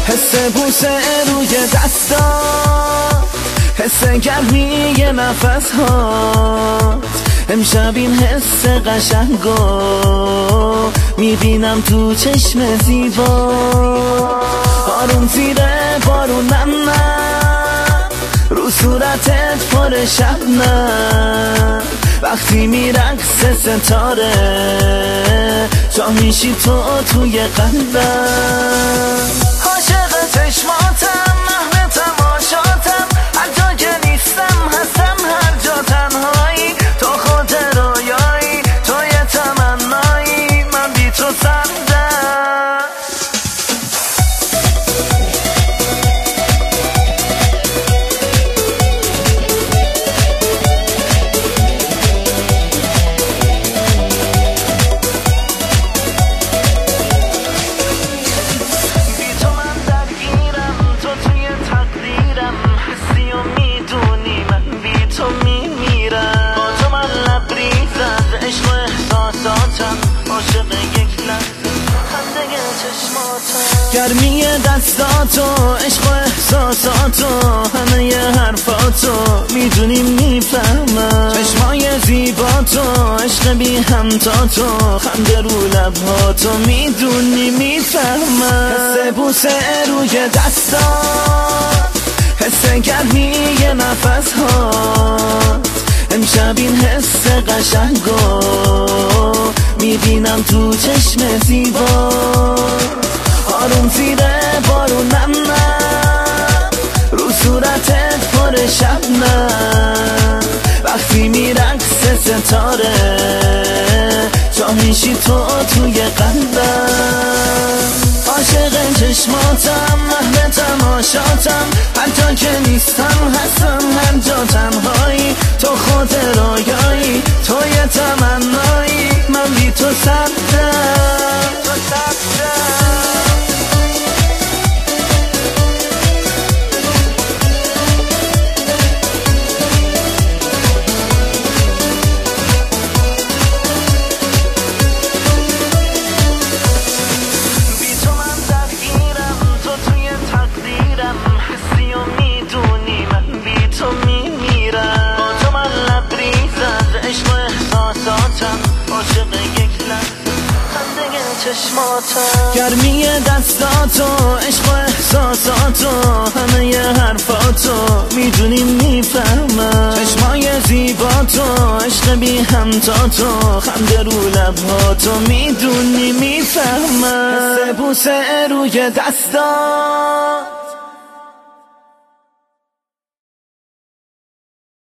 حس بوسه روی دستا، حس گرمی نفس هات. امشب این حس قشنگو میبینم تو چشم زیبا. آروم زیر بارونم رو صورتت پر شبنم. وقتی میرقصه ستاره جا میشی تو توی قلبم. عاشق چشماتم، محو تماشاتم، هر جا که نیستم هستم، هر جا تنهایی. تو خود رویایی، توی تمنایی، من بی تو سردم. گرمی دستاتو، عشق و احساساتو، همه ی حرفاتو میدونی میفهمم. چشمای زیباتو، عشق بی همتاتو، خنده رو لبهاتو میدونی میفهمم. حس بوسه روی دستا، حس گرمی نفس هات. امشب این حس قشنگو میبینم تو چشم زیبا. آروم زیر بارونم رو صورتت پر شبنم. وقتی میرقصه ستاره جا میشی تو توی قلبم. عاشق چشماتم، محو تماشاتم، هر جا که نیستم هستم، هر جا تنهایی. تو خود رویایی، توی تمنایی، من بی تو سردم. گرمی دستاتو، عشق و احساساتو، همه ی حرفاتو میدونی میفهمم. چشمای زیباتو، عشق بی همتاتو، خنده رو لبهاتو میدونی میفهمم. حس بوسه روی دستا،